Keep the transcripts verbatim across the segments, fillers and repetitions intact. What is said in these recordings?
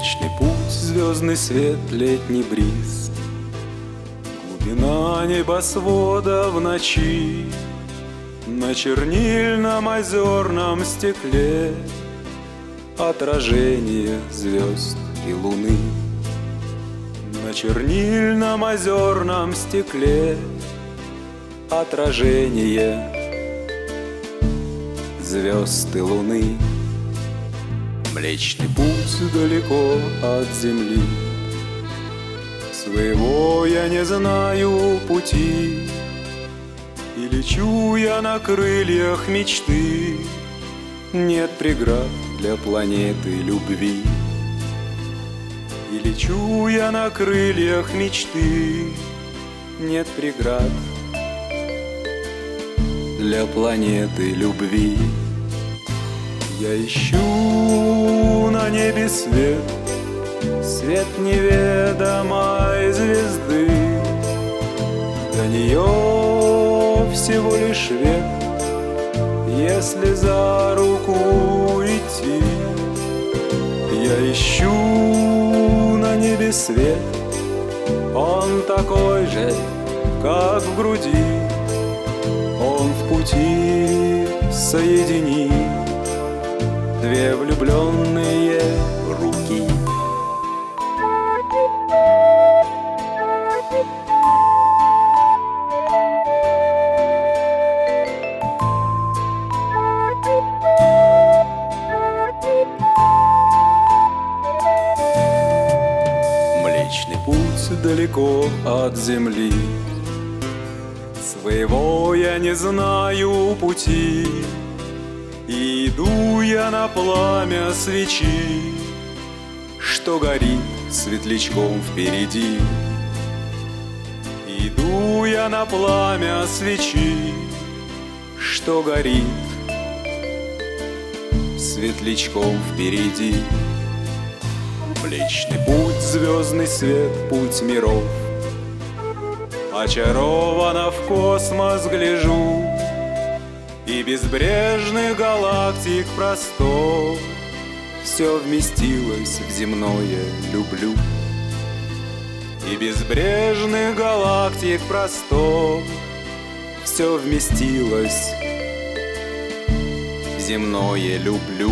Млечный путь, звездный свет, летний бриз, глубина небосвода в ночи, на чернильном озерном стекле отражение звезд и луны. На чернильном озерном стекле отражение звезд и луны. Млечный путь далеко от земли, своего я не знаю пути, и лечу я на крыльях мечты. Нет преград для планеты любви. И лечу я на крыльях мечты. Нет преград для планеты любви. Я ищу на небе свет, свет неведомой звезды. До нее всего лишь век, если за руку идти. Я ищу на небе свет, он такой же, как в груди. Он в пути соединит две влюбленные руки. Млечный путь далеко от земли, своего я не знаю пути. И иду я на пламя свечи, что горит светлячком впереди. Иду я на пламя свечи, что горит светлячком впереди. Млечный путь, звездный свет, путь миров. Очарованно в космос гляжу, и безбрежных галактик простор все вместилось в земное люблю. И безбрежных галактик простор все вместилось в земное люблю.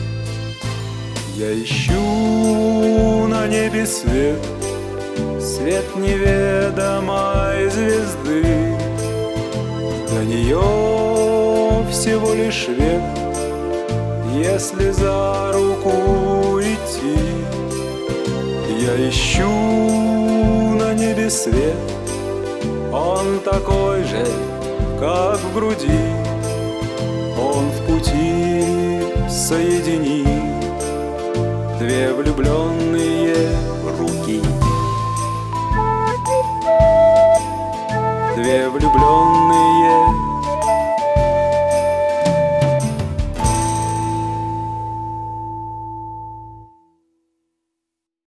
Я ищу на небе свет, свет неведомой звезды. До нее всего лишь век, если за руку идти. Я ищу на небе свет, он такой же, как в груди. Он в пути соединит две влюбленные руки. Две влюбленные